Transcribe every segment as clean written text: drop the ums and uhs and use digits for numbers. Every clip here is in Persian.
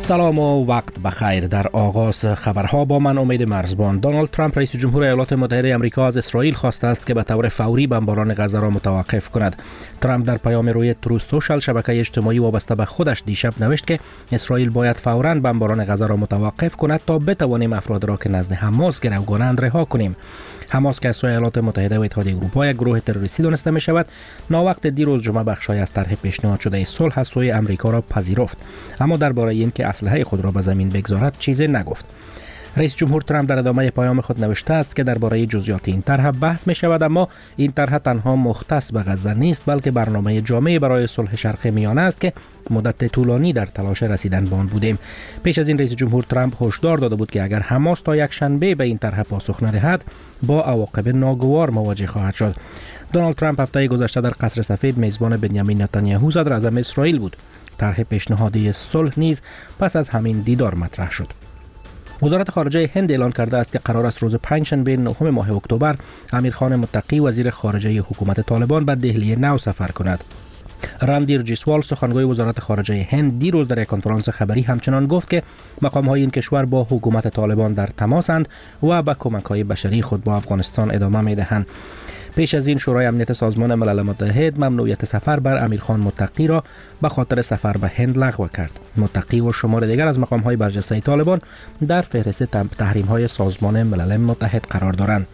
سلام و وقت بخیر. در آغاز خبرها با من امید مرزبان. دونالد ترامپ رئیس جمهور ایالات متحده آمریکا از اسرائیل خواسته است که به طور فوری بمباران غزه را متوقف کند. ترامپ در پیام روی تروث سوشال، شبکه اجتماعی وابسته به خودش، دیشب نوشت که اسرائیل باید فوراً بمباران غزه را متوقف کند تا بتوانیم افراد را که نزد حماس گروگانند رها کنیم. حماس که از سوی ایالات متحده و اتحادیه اروپا یک گروه تروریستی دانسته می شود، ناوقت دیروز جمعه بخشای از طرح پیشنهاد شده صلح از سوی آمریکا را پذیرفت، اما درباره اینکه اسلحه خود را به زمین بگذارد چیزی نگفت. رئیس جمهور ترامپ در ادامه پیام خود نوشته است که درباره جزئیات این طرح بحث می شود، اما این طرح تنها مختص به غزه نیست، بلکه برنامه جامعی برای صلح شرق میانه است که مدت طولانی در تلاش رسیدن به آن بودیم. پیش از این رئیس جمهور ترامپ هشدار داده بود که اگر حماس تا یک شنبه به این طرح پاسخ ندهد با عواقب ناگوار مواجه خواهد شد. دونالد ترامپ هفته گذشته در قصر سفید میزبان بنیامین نتانیاهو صدر اعظم اسرائیل بود. طرح پیشنهادی صلح نیز پس از همین دیدار مطرح شد. وزارت خارجه هند اعلان کرده است که قرار است روز پنجشنبه 9 ماه اکتبر امیرخان متقی وزیر خارجه حکومت طالبان به دهلی نو سفر کند. راندیر جیسوال سخنگوی وزارت خارجه هند دیروز در یک کنفرانس خبری همچنان گفت که مقام‌های این کشور با حکومت طالبان در تماسند و به کمک‌های بشری خود با افغانستان ادامه می‌دهند. پیش از این شورای امنیت سازمان ملل متحد ممنوعیت سفر بر امیرخان متقی را به خاطر سفر به هند لغو کرد. متقی و شمار دیگر از مقام‌های برجسته طالبان در فهرست تحریم‌های سازمان ملل متحد قرار دارند.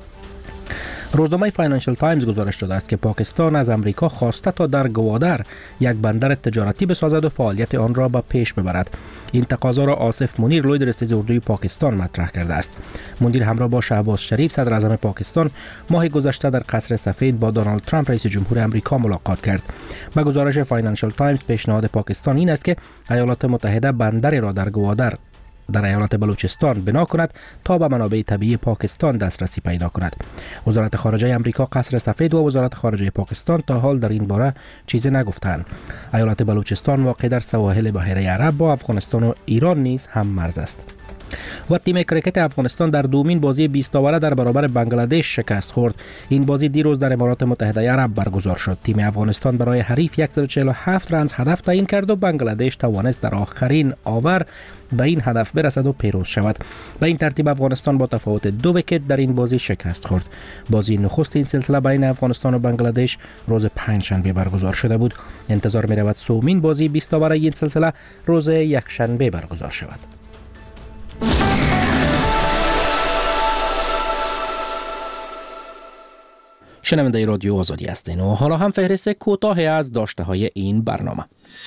روزنامه فاینانشل تایمز گزارش داده است که پاکستان از امریکا خواسته تا در گوادر یک بندر تجارتی بسازد و فعالیت آن را به پیش ببرد. این تقاضا را آصف منیر لوی رئیس اردوی پاکستان مطرح کرده است. منیر همراه با شهباز شریف صدر اعظم پاکستان ماه گذشته در قصر سفید با دونالد ترامپ رئیس جمهور آمریکا ملاقات کرد. به گزارش فاینانشل تایمز پیشنهاد پاکستان این است که ایالات متحده بندری را در گوادر در ایالت بلوچستان بنا کند تا به منابع طبیعی پاکستان دسترسی پیدا کند. وزارت خارجه آمریکا، قصر سفید و وزارت خارجه پاکستان تا حال در این باره چیزی نگفتند. ایالت بلوچستان واقع در سواحل بحیره عرب با افغانستان و ایران نیز هم مرز است. و تیم کرکت افغانستان در دومین بازی 20 اوره در برابر بنگلادش شکست خورد. این بازی دیروز در امارات متحده عرب برگزار شد. تیم افغانستان برای حریف 147 رنز هدف تعیین کرد و بنگلادش توانست در آخرین آور به این هدف برسد و پیروز شود. به این ترتیب افغانستان با تفاوت 2 ویکت در این بازی شکست خورد. بازی نخست این سلسله بین افغانستان و بنگلادش روز پنجشنبه برگزار شده بود. انتظار می رود سومین بازی 20 اوره این سلسله روز یکشنبه برگزار شود. شنونده رادیو آزادی هستین و حالا هم فهرست کوتاهی از داشته‌های این برنامه.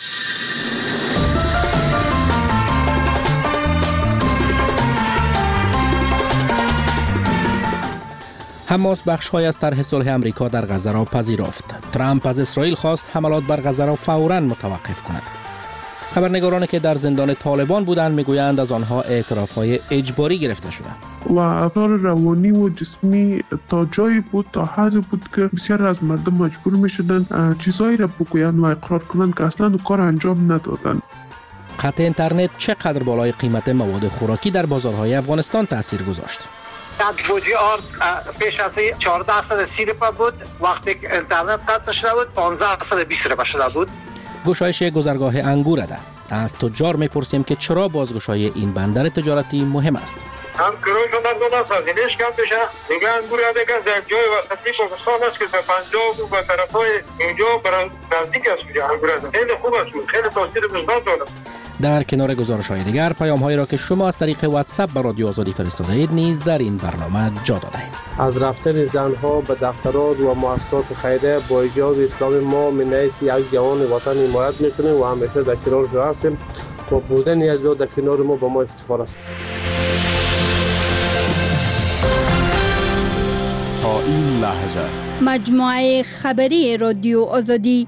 حماس بخش‌های از طرح صلح آمریکا در غزه را پذیرفت. ترامپ از اسرائیل خواست حملات بر غزه را فوراً متوقف کند. خبرنگارانی که در زندان طالبان بودند میگویند از آنها اعتراف‌های اجباری گرفته شده و آثار روانی و جسمی تا جایی بود، تا حدی بود که بسیار از مردم مجبور می‌شدند چیزایی را بگویند و اقرار کنند که اصلاً کار انجام ندادند. قطع اینترنت چقدر بالای قیمت مواد خوراکی در بازارهای افغانستان تأثیر گذاشت؟ بودجه آرد پیش از 1430 روپیه بود، وقتی اینترنت قطع شده بود 1520 روپیه شده بود. گشایش گذرگاه انگور ده. از تجار میپرسیم که چرا بازگشایی این بندر تجارتی مهم است. هم کروی شدن دو سازینش کم بشه. دیگه انگور دیگه در جای وسطی پاکستان است که 50 و به طرفای اینجا نزدیک است. انگور خیلی خوب است، خیلی تاثیر مثبت داره. در کنار گزارش‌های دیگر، پیام‌هایی را که شما از طریق واتساپ به رادیو آزادی فرستاده اید نیز در این برنامه جا داده اید. از رفتن زنها به دفترات و مؤسسات خیریه با ایجاد اسلام ما من حیث یک جوان وطن حمایت می‌کنیم و همیشه در کنارشان هستیم و بودن از او در کنار ما به ما افتخار است. تا این لحظه مجموعه خبری رادیو آزادی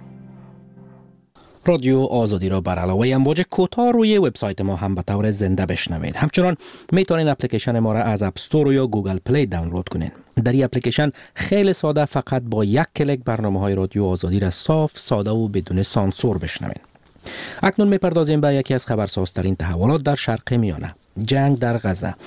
را بر علاوه امواج کوتاه روی وبسایت ما هم به طور زنده بشنوید. همچنان میتونید اپلیکیشن ما را از اپ استور یا گوگل پلی دانلود کنید. در این اپلیکیشن خیلی ساده فقط با یک کلیک برنامه‌های رادیو آزادی را صاف، ساده و بدون سانسور بشنوید. اکنون میپردازیم به یکی از خبرسازترین تحولات در شرق میانه، جنگ در غزه.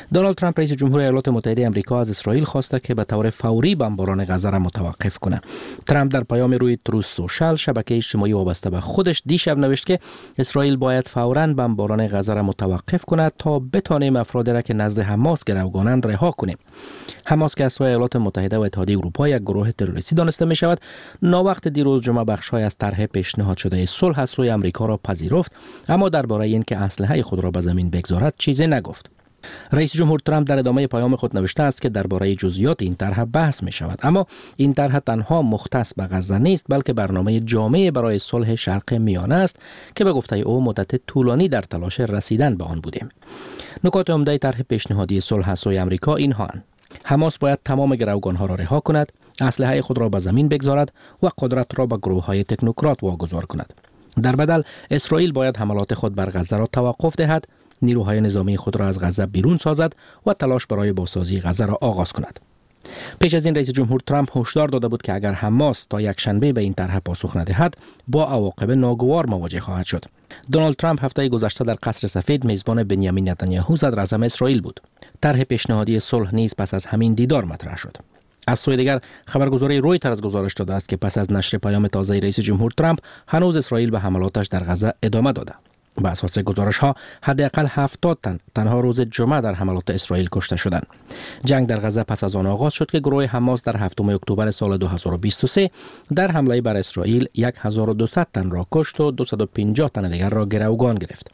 دونالد ترامپ رئیس جمهور ایالات متحده آمریکا از اسرائیل خواسته که به طور فوری بمباران غزه را متوقف کنه. ترامپ در پیام روی تروث سوشال، شبکه اجتماعی وابسته به خودش، دیشب نوشت که اسرائیل باید فوراً بمباران غزه را متوقف کند تا بتانیم افرادی را که نزد حماس گروگانند رها کنیم. حماس که از سوی ایالات متحده و اتحادیه اروپا یک گروه تروریستی دانسته می شود، ناوقت دیروز جمعه بخش‌های از طرح پیشنهاد شده صلح از سوی آمریکا را پذیرفت، اما درباره اینکه اسلحه خود را به زمین بگذارد چیزی نگفت. رئیس جمهور ترامپ در ادامه پیام خود نوشته است که درباره جزئیات این طرح بحث می شود، اما این طرح تنها مختص به غزه نیست بلکه برنامه جامع برای صلح شرق میانه است که به گفته او مدت طولانی در تلاش رسیدن به آن بودیم. نکات عمده طرح پیشنهادی صلح از سوی آمریکا اینهاند: حماس باید تمام گروگانها را رها کند، اسلحه خود را به زمین بگذارد و قدرت را به گروه‌های تکنوکرات واگذار کند. در بدل اسرائیل باید حملات خود بر غزه را توقف دهد، نیروهای نظامی خود را از غزه بیرون سازد و تلاش برای بازسازی غزه را آغاز کند. پیش از این رئیس جمهور ترامپ هشدار داده بود که اگر حماس تا یک شنبه به این طرح پاسخ ندهد با عواقب ناگوار مواجه خواهد شد. دونالد ترامپ هفته گذشته در قصر سفید میزبان بنیامین نتانیاهو صدر اعظم اسرائیل بود. طرح پیشنهادی صلح نیز پس از همین دیدار مطرح شد. از سوی دیگر خبرگزاری رویترز گزارش داده است که پس از نشر پیام تازه رئیس جمهور ترامپ هنوز اسرائیل به حملاتش در غزه ادامه داده. بر اساس گزارش ها حداقل 70 تن تنها روز جمعه در حملات اسرائیل کشته شدند. جنگ در غزه پس از آن آغاز شد که گروه حماس در 7 اکتبر سال 2023 در حمله بر اسرائیل 1200 تن را کشت و 250 تن دیگر را گروگان گرفت.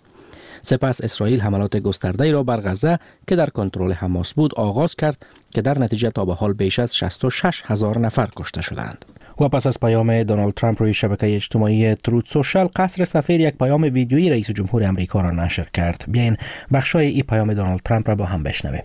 سپس اسرائیل حملات گسترده‌ای را بر غزه که در کنترل حماس بود آغاز کرد که در نتیجه تا به حال بیش از 66,000 نفر کشته شدند. و پس از پیام دونالد ترامپ روی شبکه اجتماعی تروث سوشال، قصر سفید یک پیام ویدیویی رئیس جمهور آمریکا را نشر کرد. بیاین بخشای این پیام دونالد ترامپ را با هم بشنویم.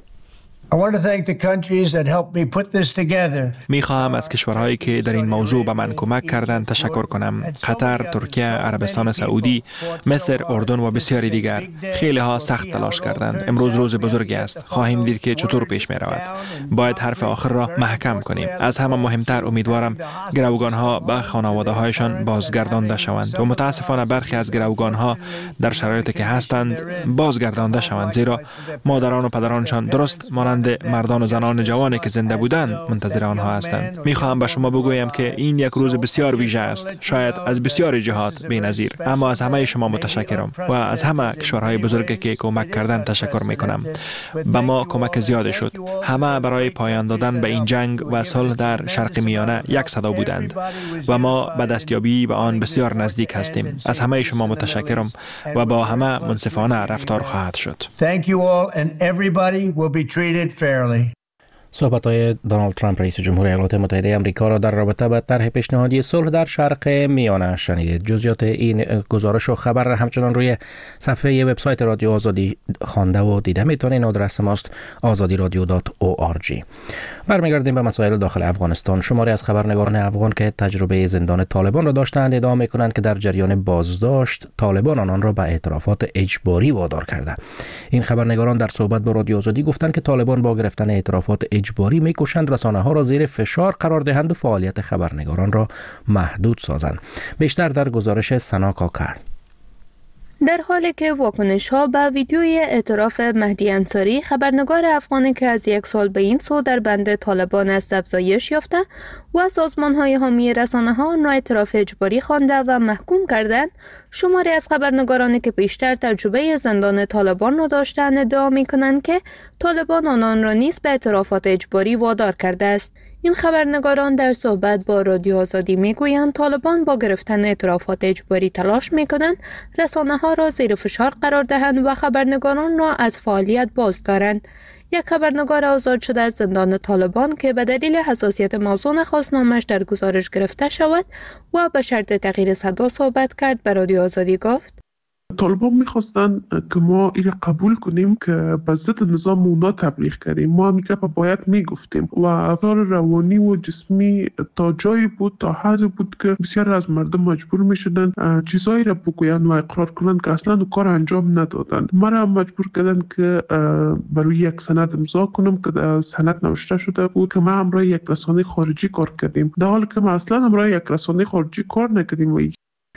می‌خواهم از کشورهایی که در این موضوع به من کمک کردند تشکر کنم. قطر، ترکیه، عربستان سعودی، مصر، اردن و بسیاری دیگر. خیلی ها سخت تلاش کردند. امروز روز بزرگی است. خواهیم دید که چطور پیش می رود. باید حرف آخر را محکم کنیم. از همه مهمتر امیدوارم گروگان‌ها به خانواده‌هایشان بازگردانده شوند و متاسفانه برخی از گروگان‌ها در شرایطی که هستند بازگردانده شوند، زیرا مادران و پدرانشان درست مانند مردان و زنان جوانی که زنده بودند منتظر آنها هستند. میخواهم به شما بگویم که این یک روز بسیار ویژه است، شاید از بسیاری جهات بی‌نظیر، اما از همه شما متشکرم و از همه کشورهای بزرگی که کمک کردند تشکر میکنم. به ما کمک زیاد شد. همه برای پایان دادن به این جنگ و صلح در شرق میانه یک صدا بودند و ما به دستیابی به آن بسیار نزدیک هستیم. از همه شما متشکرم و با همه منصفانه رفتار خواهد شد. صحبت‌های دونالد ترامپ رئیس جمهور ایالات متحده آمریکا را در رابطه با طرح پیشنهادی صلح در شرق میانه شنیدید. جزئیات این گزارش و خبر همچنان روی صفحه وبسایت رادیو آزادی خوانده و دیده میتونید. آدرس ماست azadiradio.org. برمیگردیم به مسائل داخل افغانستان. شماری از خبرنگاران افغان که تجربه زندان طالبان را داشتند ادعا میکنند که در جریان بازداشت طالبان آنان را به اعترافات اجباری وادار کرده. این خبرنگاران در صحبت با رادیو آزادی گفتند که طالبان با گرفتن اعترافات اجباری میکوشند رسانه‌ها را زیر فشار قرار دهند و فعالیت خبرنگاران را محدود سازند. بیشتر در گزارش سنا کاکر. در حالی که واکنش‌ها به ویدیوی اعتراف مهدی انصاری، خبرنگار افغانی که از یک سال به این سو در بند طالبان است افزایش یافته و سازمان‌های حامی رسانه‌ها آن را اعتراف اجباری خوانده و محکوم کردند، شماری از خبرنگارانی که بیشتر تجربه زندان طالبان را داشتند ادعا می‌کنند که طالبان آنان را نیز به اعترافات اجباری وادار کرده است. این خبرنگاران در صحبت با رادیو آزادی میگویند طالبان با گرفتن اعترافات اجباری تلاش میکنند رسانه‌ها را زیر فشار قرار دهند و خبرنگاران را از فعالیت باز دارند. یک خبرنگار آزاد شده از زندان طالبان که به دلیل حساسیت موضوع نخواست نامش در گزارش گرفته شود و به شرط تغییر صدا صحبت کرد به رادیو آزادی گفت: طالبان میخواستن که ما این قبول کنیم که به ضد نظام اونا تبلیغ کردیم. ما همیشه باید میگفتیم و افراد روانی و جسمی تا جایی بود، تا حدی بود که بسیار از مردم مجبور میشدن چیزایی را بگوین و اقرار کنن که اصلا کار انجام ندادن. ما را مجبور کردن که برای یک سند امضا کنم که سند نوشته شده بود که ما همراه یک رسانه خارجی کار کردیم، در حالی که ما اصلا همراه یک رسانه خارجی کار نکردیم.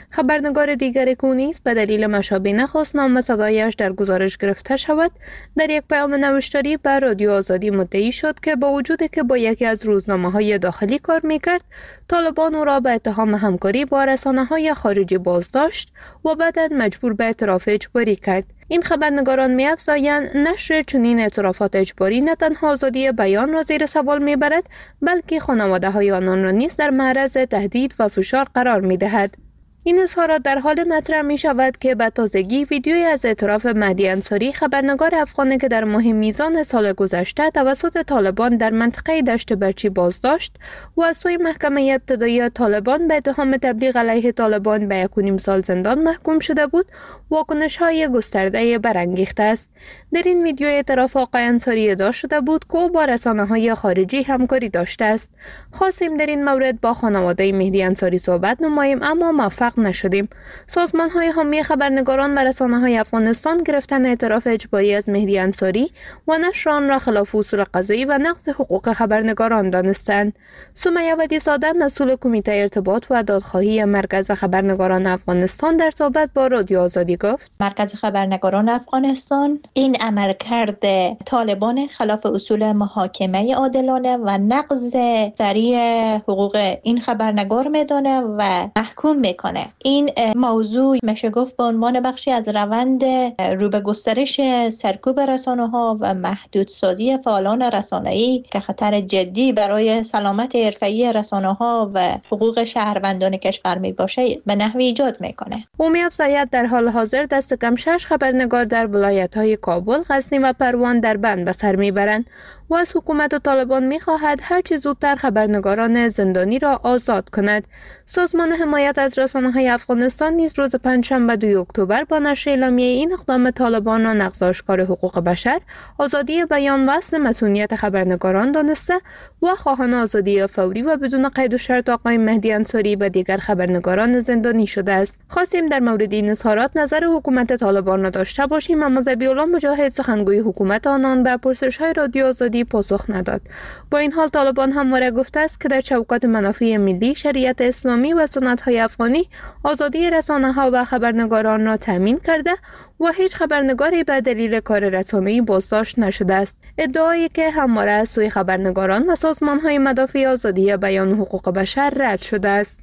خبرنگار دیگری که نیز به دلیل مشابه نخواست نام صدایش در گزارش گرفته شود، در یک پیام نوشتاری به رادیو آزادی مدعی شد که با وجودی که با یکی از روزنامه‌های داخلی کار می‌کرد، طالبان او را به اتهام همکاری با رسانه‌های خارجی بازداشت و بعداً مجبور به اعتراف اجباری کرد. این خبرنگاران می‌افزایند نشر چنین اعترافات اجباری نه تنها آزادی بیان را زیر سوال می‌برد، بلکه خانواده‌های آنان را نیز در معرض تهدید و فشار قرار می‌دهد. این اظهارات در حال مطرح می شود که به تازگی ویدیویی از اعتراف مهدی انصاری، خبرنگار افغانی که در ماه میزان سال گذشته توسط طالبان در منطقه دشت برچی بازداشت و از سوی محکمه ابتدایی طالبان به اتهام تبلیغ علیه طالبان به 1.5 سال زندان محکوم شده بود، واکنش‌های گسترده برانگیخته است. در این ویدیو اعتراف آقای انصاری ادعا شده بود که او با رسانه‌های خارجی همکاری داشته است. خواستیم در این مورد با خانواده مهدی انصاری صحبت نماییم، اما موفق نشدیم. سازمان‌های حامی خبرنگاران و رسانه‌های افغانستان گرفتن اعتراف اجباری از مهدی انصاری و نشر آن را خلاف اصول قضایی و نقض حقوق خبرنگاران دانستند. سمیه ودی‌زاده مسئول کمیته ارتباط و دادخواهی مرکز خبرنگاران افغانستان در صحبت با رادیو آزادی گفت: مرکز خبرنگاران افغانستان این عملکرد طالبان خلاف اصول محاکمه عادلانه و نقض سریع حقوق این خبرنگار میدانه و محکوم میکنه. این موضوع میشه گفت به عنوان بخشی از روند رو به گسترش سرکوب رسانه‌ها و محدودسازی فعالان رسانه‌ای که خطر جدی برای سلامت حرفه‌ای رسانه‌ها و حقوق شهروندان کشور میباشه به نحوی ایجاد میکنه. او می‌افزاید در حال حاضر دست کم 6 خبرنگار در ولایت‌های کابل، غزنی و پروان در بند به سر میبرند و از حکومت طالبان می‌خواهد هر چه زودتر خبرنگاران زندانی را آزاد کند. سازمان حمایت از رسانه‌های افغانستان نیز روز پنجشنبه 2 اکتبر با نشر اعلامیه این اقدام طالبان را نقض آشکار حقوق بشر، آزادی بیان و اصل مسئولیت خبرنگاران دانسته و خواهان آزادی فوری و بدون قید و شرط آقای مهدی انصاری و دیگر خبرنگاران زندانی شده است. خواستیم در مورد این اظهارات نظر حکومت طالبان را داشته باشیم، اما ذبیح‌الله مجاهد سخنگوی حکومت آنان به پرسش‌های رادیو آزادی پاسخ نداد. با این حال طالبان همواره گفته است که در چوکات منافع ملی، شریعت اسلامی و سنت‌های افغانی آزادی رسانه‌ها و خبرنگاران را تامین کرده و هیچ خبرنگاری به دلیل کار رسانه‌ای بازداشت نشده است. ادعایی که همواره از سوی خبرنگاران و سازمان‌های مدافع آزادی بیان و حقوق بشر رد شده است.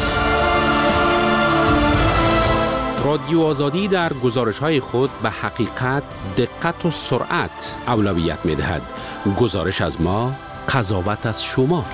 رادیو آزادی در گزارش‌های خود به حقیقت، دقت و سرعت اولویت می‌دهد. گزارش از ما، قضاوت از شما.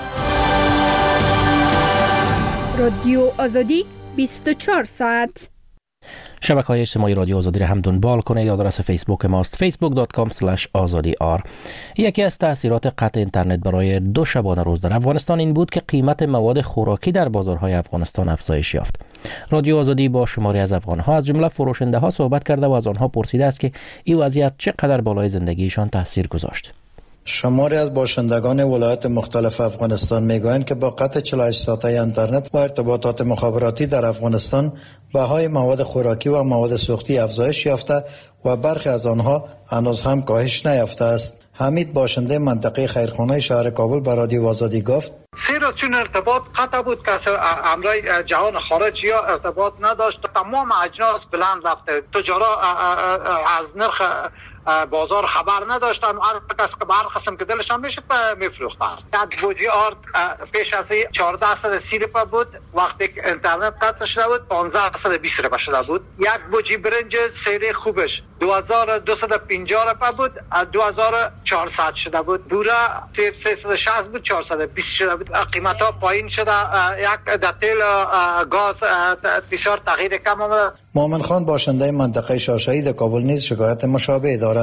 رادیو آزادی 24 ساعت. شبکه‌های اجتماعی رادیو آزادی را هم دنبال کنید. آدرس فیسبوک ماست facebook.com/azadi_r. یکی از تأثیرات قطع اینترنت برای 2 شبانه روز در افغانستان این بود که قیمت مواد خوراکی در بازارهای افغانستان افزایش یافت. رادیو آزادی با شماری از افغان‌ها از جمله فروشنده‌ها صحبت کرده و از آنها پرسیده است که این وضعیت چقدر بالای زندگیشان تاثیر گذاشت. شماری از باشندگان ولایات مختلف افغانستان میگویند که با قطع 48 ساعته اینترنت و ارتباطات مخابراتی در افغانستان بهای مواد خوراکی و مواد سوختی افزایش یافته و برخی از آنها هنوز هم کاهش نیافته است. حمید باشنده منطقه خیرخانه شهر کابل به رادیو آزادی گفت: زیرا چون ارتباط قطع بود که امرای جهان خارجی ها ارتباط نداشت، تمام اجناس بلند رفته، تجارا از نرخ بازار خبر نداشتن، هر کس که به هر قسم که دلشان میشد میفروختن. یک بوجی آرد پیش از 1430 روپیه بود، وقتی که اینترنت قطع شده بود 1520 روپیه شده بود. یک بوجی برنج سری خوبش 2250 روپیه بود، 2400 شده بود. بوره 360 بود، 420 شده بود. قیمت ها پایین شده. یک در تیل گاز بسیار تغییر کم آمده. مومن خان باشنده منطقه شاشه‌ای کابل نیز شکایت مشابه دارد.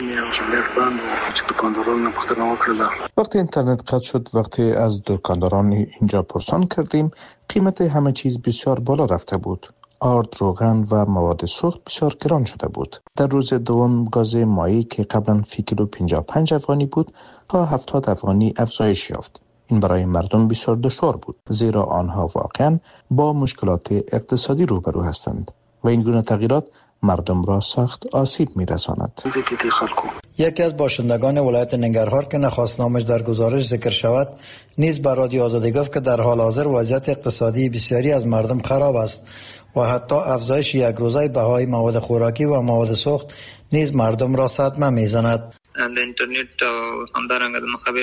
وقتی اینترنت قطع شد، وقتی از دکانداران اینجا پرسان کردیم، قیمت همه چیز بسیار بالا رفته بود. آرد، روغن و مواد سوخت بسیار گران شده بود. در روز دوم گاز مایع که قبلا فی کیلو 55 افغانی بود تا 70 افغانی افزایش یافت. این برای مردم بسیار دشوار بود، زیرا آنها واقعا با مشکلات اقتصادی روبرو هستند و این گونه تغییرات مردم را سخت آسیب می‌رساند. یکی از باشندگان ولایت ننگرهار که نخواست نامش در گزارش ذکر شود نیز به رادیو آزادی گفت که در حال حاضر وضعیت اقتصادی بسیاری از مردم خراب است و حتی افزایش یک روزه بهای مواد خوراکی و مواد سوخت نیز مردم را صدمه میزند. در اینترنت همدارنگ خبر